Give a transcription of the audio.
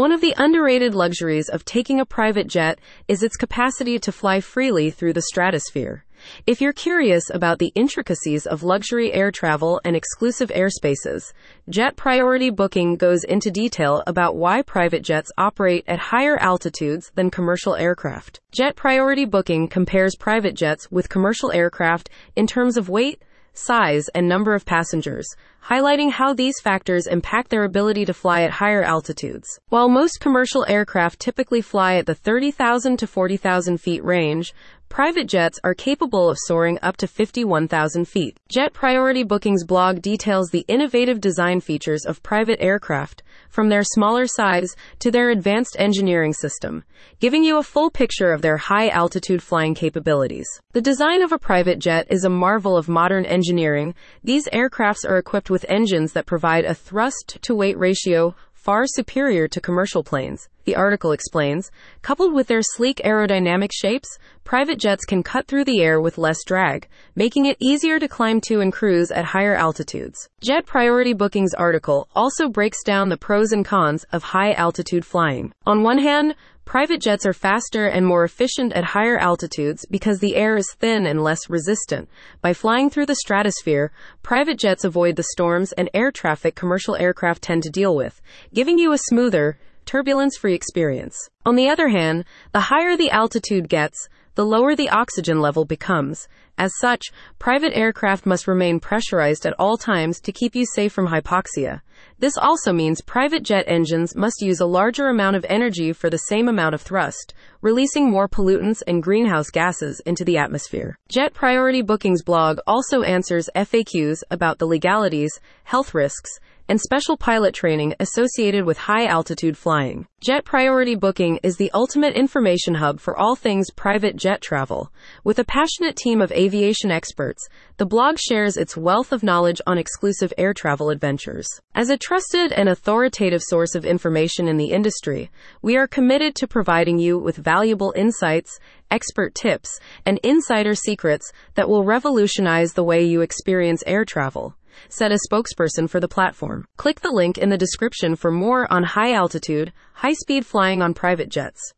One of the underrated luxuries of taking a private jet is its capacity to fly freely through the stratosphere. If you're curious about the intricacies of luxury air travel and exclusive airspaces, Jet Priority Booking goes into detail about why private jets operate at higher altitudes than commercial aircraft. Jet Priority Booking compares private jets with commercial aircraft in terms of weight, size, and number of passengers, highlighting how these factors impact their ability to fly at higher altitudes. While most commercial aircraft typically fly at the 30,000 to 40,000 feet range, private jets are capable of soaring up to 51,000 feet. Jet Priority Booking's blog details the innovative design features of private aircraft, from their smaller size to their advanced engineering system, giving you a full picture of their high-altitude flying capabilities. The design of a private jet is a marvel of modern engineering. These aircrafts are equipped with engines that provide a thrust-to-weight ratio far superior to commercial planes, the article explains. Coupled with their sleek aerodynamic shapes, private jets can cut through the air with less drag, making it easier to climb to and cruise at higher altitudes. Jet Priority Booking's article also breaks down the pros and cons of high-altitude flying. On one hand, private jets are faster and more efficient at higher altitudes because the air is thin and less resistant. By flying through the stratosphere, private jets avoid the storms and air traffic commercial aircraft tend to deal with, giving you a smoother, turbulence-free experience. On the other hand, the higher the altitude gets, the lower the oxygen level becomes. As such, private aircraft must remain pressurized at all times to keep you safe from hypoxia. This also means private jet engines must use a larger amount of energy for the same amount of thrust, releasing more pollutants and greenhouse gases into the atmosphere. Jet Priority Booking's blog also answers FAQs about the legalities, health risks, and special pilot training associated with high-altitude flying. Jet Priority Booking is the ultimate information hub for all things private jet travel. With a passionate team of aviation experts, the blog shares its wealth of knowledge on exclusive air travel adventures. As a trusted and authoritative source of information in the industry, we are committed to providing you with valuable insights, expert tips, and insider secrets that will revolutionize the way you experience air travel, said a spokesperson for the platform. Click the link in the description for more on high-altitude, high-speed flying on private jets.